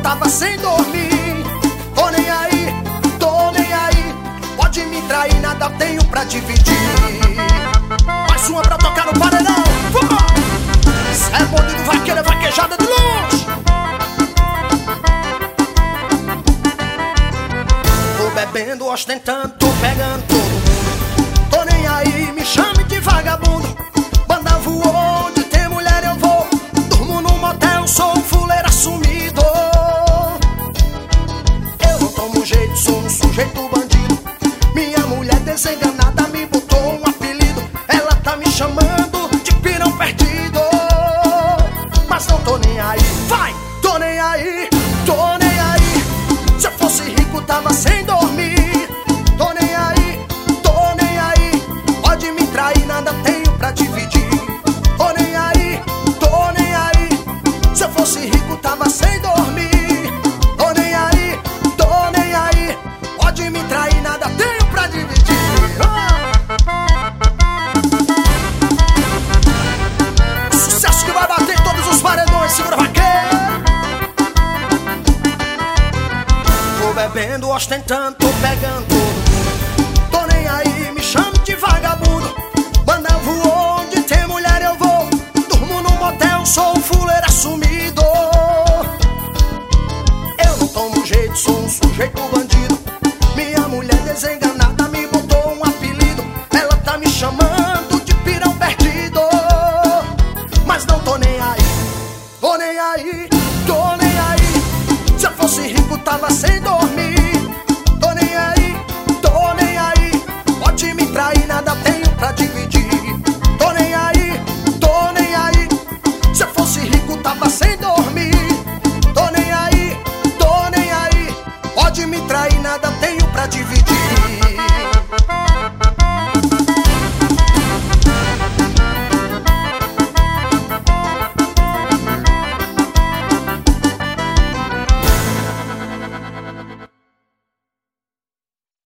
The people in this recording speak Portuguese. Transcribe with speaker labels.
Speaker 1: tava sem dormir. Tô nem aí, pode me trair, nada tenho pra dividir. Mais uma pra tocar no paredão. Cê é bonito, vaqueira, vaquejada de luz. Tô bebendo, ostentando, tô pegando todo mundo. Tô nem aí, me chame de vagabundo. Banda voou, onde tem mulher eu vou. Durmo num motel, sou um fuleiro assumido. Eu não tomo jeito, sou um sujeito bandido. Minha mulher desenganada me botou um apelido. Ela tá me chamando de pirão perdido. Mas não tô nem aí, vai! Tô nem aí, tô nem aí. Se eu fosse rico tava sem dormir. Tô nem aí, pode me trair, nada tenho pra dividir. Tô nem aí, se eu fosse rico tava sem dormir. Tô nem aí, pode me trair, nada tenho pra dividir. Sucesso que vai bater em todos os paredões, segura vaqueiro. Tô bebendo, ostentando, tô pegando